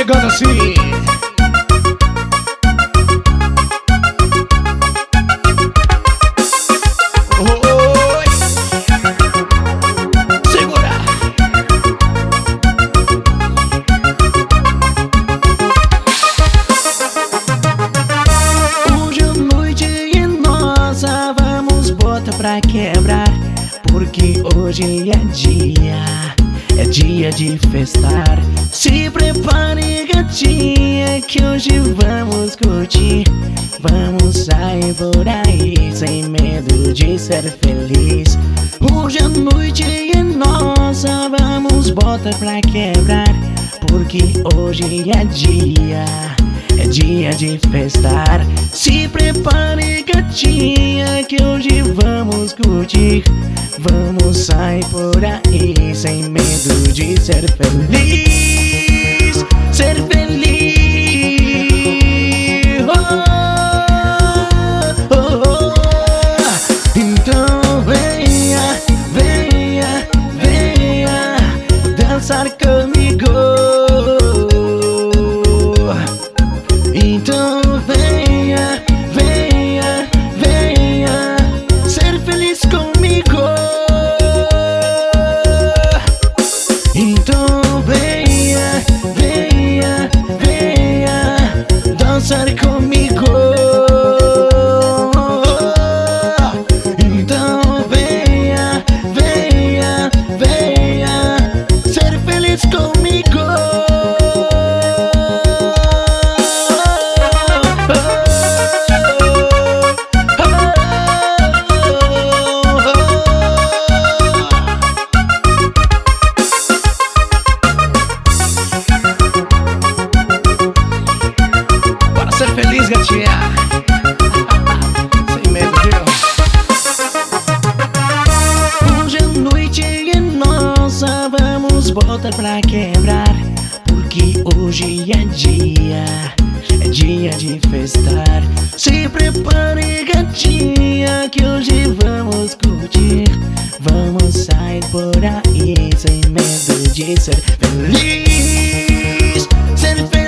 chegando assim. Oi. Segura. Hoje à noite é nossa, vamos botar pra quebrar, porque hoje é dia de festar. Se prepare, gatinha, que hoje vamos curtir. Vamos sair por aí sem medo de ser feliz. Hoje a noite é nossa, vamos botar pra quebrar, porque hoje é dia de festar. Se prepare, gatinha, que hoje vamos curtir. Vamos sair por aí sem medo de ser feliz. Ser feliz. Oh, oh, oh. Então venha, venha, venha dançar comigo. Então venha, venha, venha ser feliz comigo. Então venha, venha, venha dançar comigo. Então venha, venha, venha ser feliz comigo. Ser feliz, gatinha. Sem medo, viu? Hoje a noite é nossa, vamos botar pra quebrar, porque hoje é dia de festar. Se prepare, gatinha, que hoje vamos curtir. Vamos sair por aí sem medo de ser feliz. Ser feliz.